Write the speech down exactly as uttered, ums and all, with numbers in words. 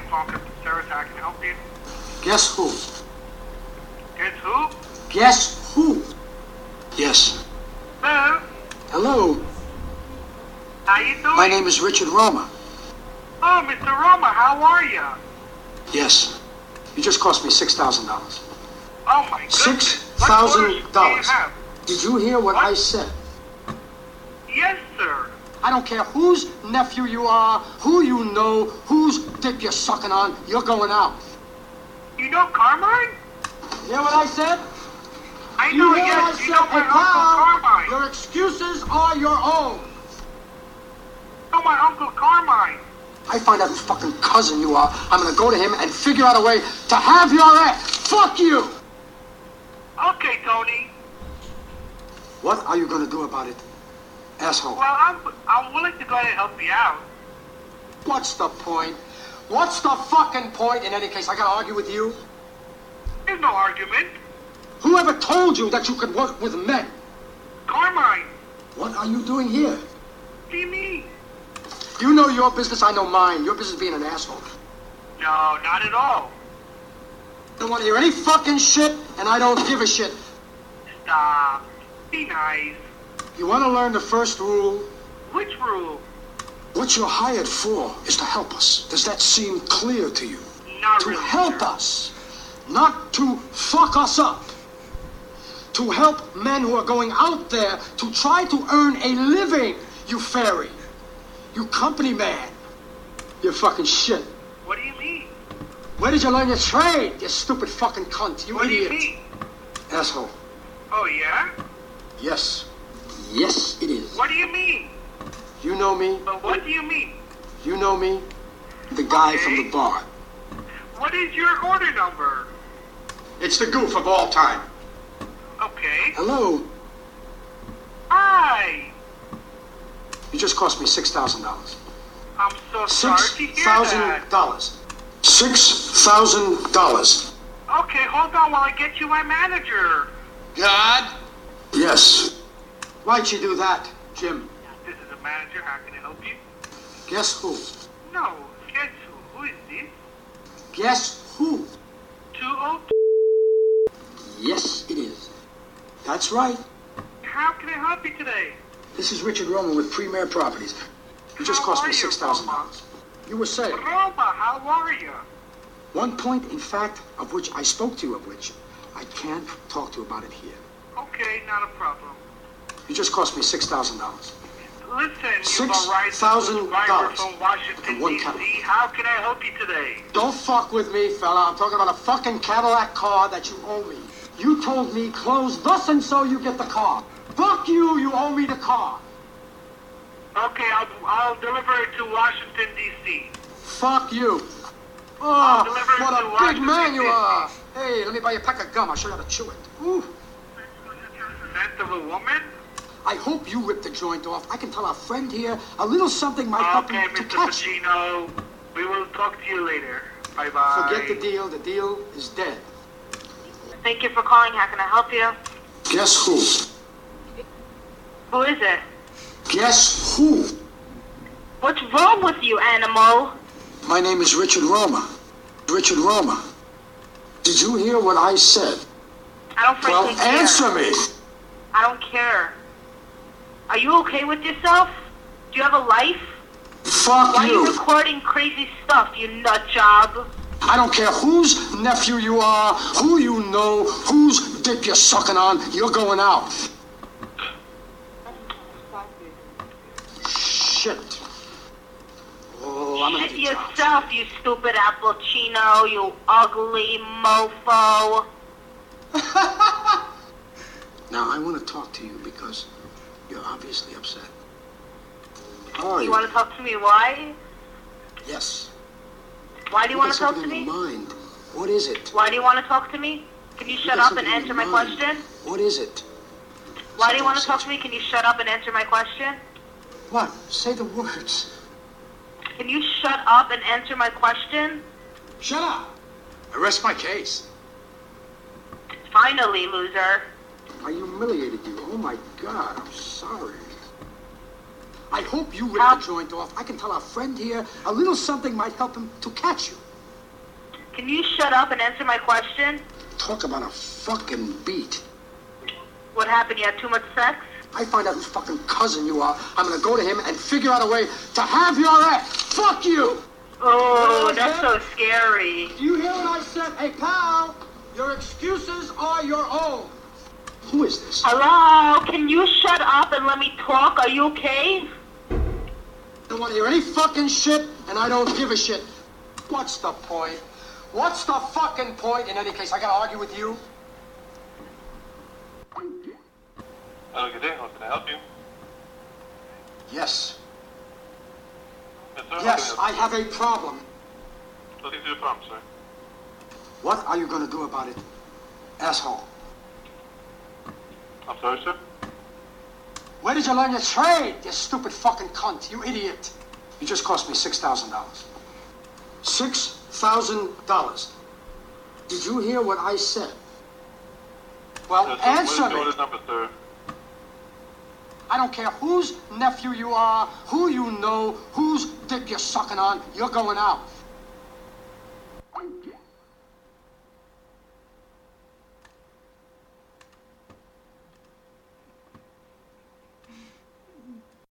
Parker from Sarah. I can help you. Guess who? Guess who? Guess who? Yes. Hello. Hello. How you doing? My name is Richard Roma. Oh, Mister Roma, how are you? Yes. You just cost me six thousand dollars. Oh my goodness. Six What thousand orders do you dollars. have? Did you hear what, What? I said? Yes, sir. I don't care whose nephew you are, who you know, whose dick you're sucking on, you're going out. You know Carmine? You hear what I said? I You know, hear yes. what I You know said? my And Uncle now, Carmine. your excuses are your own. You know my Uncle Carmine. I find out whose fucking cousin you are, I'm gonna go to him and figure out a way to have your ass. Fuck you! Okay, Tony. What are you gonna do about it, asshole? Well, I'm I'm willing to go ahead and help you out. What's the point? What's the fucking point? In any case, I gotta argue with you? There's no argument. Whoever told you that you could work with men? Carmine. What are you doing here? What do you mean? You know your business, I know mine. Your business being an asshole. No, not at all. I don't want to hear any fucking shit, and I don't give a shit. Stop. Be nice. You want to learn the first rule? Which rule? What you're hired for is to help us. Does that seem clear to you? Not To really. help sir. us, not to fuck us up. To help men who are going out there to try to earn a living, you fairy. You company man. You fucking shit. What do you mean? Where did you learn your trade, you stupid fucking cunt? You What do idiot. you mean? Asshole. Oh, yeah? Yes. Yes, it is. What do you mean? You know me. But what do you mean? You know me. The guy Okay. from the bar. What is your order number? It's the goof of all time. Okay. Hello. Hi. You just cost me six thousand dollars. I'm so sorry Six to hear thousand that. dollars. Six thousand dollars. Okay, hold on while I get you my manager. God? Yes. Why'd you do that, Jim? This is a manager. How can I help you? Guess who? No. Guess who? Who is this? Guess who? two oh Yes, it is. That's right. two. How can I help you today? This is Richard Roman with Premier Properties. You just How cost are me you, six thousand dollars. You were saying. Roma, how are you? One point, in fact, of which I spoke to you of which I can't talk to you about it here. Okay, not a problem. You just cost me six thousand dollars. Listen, Six you've arrived thousand driver dollars from Washington, and one D C Cadillac. How can I help you today? Don't fuck with me, fella. I'm talking about a fucking Cadillac car that you owe me. You told me close thus and so you get the car. Fuck you, you owe me the car. Okay, I'll, I'll deliver it to Washington, D C Fuck you. I'll Oh, deliver it what to a big Washington, man you D C are. Hey, let me buy you a pack of gum. I'll show you how to chew it. Ooh. Scent of a woman? I hope you rip the joint off. I can tell our friend here a little something might help Okay, him to Mister catch you. Pacino. We will talk to you later. Bye-bye. Forget the deal. The deal is dead. Thank you for calling. How can I help you? Guess who? Who is it? Guess who? What's wrong with you, animal? My name is Richard Roma. Richard Roma. Did you hear what I said? I don't Well, frankly care. answer me. I don't care. Are you okay with yourself? Do you have a life? Fuck Why are you you. recording crazy stuff, you nut job? I don't care whose nephew you are, who you know, whose dick you're sucking on, you're going out. Shit. Oh, I'm gonna Shit have to talk. yourself, you stupid Applecino, you ugly mofo. Now, I want to talk to you because you're obviously upset. How are You you? want to talk to me? Why? Yes. Why do you You want got to talk something to in me? your mind. What is it? Why do you want to talk to me? Can you You shut got up and something in answer your my mind. question? What is it? Why do you want to Something talk to me? Can you shut up and answer my question? What? Say the words. Can you shut up and answer my question? Shut up. I rest my case. Finally, loser. I humiliated you. Oh my God, I'm sorry. I hope you rip How- the joint off. I can tell our friend here a little something might help him to catch you. can you shut up and answer my question? Talk about a fucking beat. What happened? You had too much sex? I find out whose fucking cousin you are, I'm gonna go to him and figure out a way to have your ass. Fuck you! Oh, that's so scary. Do you hear what I said? Hey, pal, your excuses are your own. Who is this? Hello? Can you shut up and let me talk? Are you okay? I don't want to hear any fucking shit, and I don't give a shit. What's the point? What's the fucking point? In any case, I gotta argue with you? Hello, good day. How can I help you? Yes. Yes, sir. Yes, How I can I help have a problem. you? Nothing to do problem, sir. What are you gonna do about it, asshole? I'm sorry, sir. Where did you learn your trade, you stupid fucking cunt, you idiot? You just cost me six thousand dollars. Six thousand dollars. Did you hear what I said? Well, Yes, sir. answer What is me. your order number, sir? I don't care whose nephew you are, who you know, whose dick you're sucking on, you're going out.